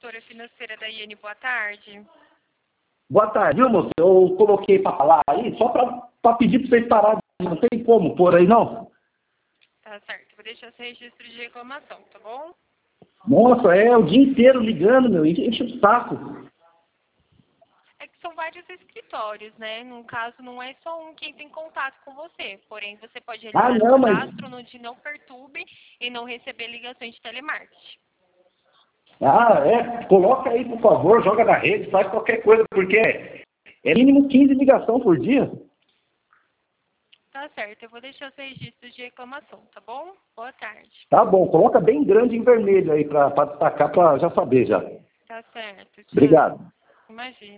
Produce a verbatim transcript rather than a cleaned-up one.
consultora financeira da I N. Boa tarde. Boa tarde, viu, moço? Eu coloquei para falar aí, só para pedir para vocês pararem. Não tem como pôr aí, não? Tá certo. Vou deixar esse registro de reclamação, tá bom? Nossa, é o dia inteiro ligando, meu. Enche o saco. É que são vários escritórios, né? No caso, não é só um quem tem contato com você. Porém, você pode Ah, realizar não, o mas... cadastro no de não perturbe e não receber ligações de telemarketing. Ah, é. Coloca aí, por favor, joga na rede, faz qualquer coisa, porque é, é mínimo quinze ligações por dia. Tá certo. Eu vou deixar os registros de reclamação, tá bom? Boa tarde. Tá bom, coloca bem grande em vermelho aí para destacar, para já saber já. Tá certo. Tchau. Obrigado. Imagina.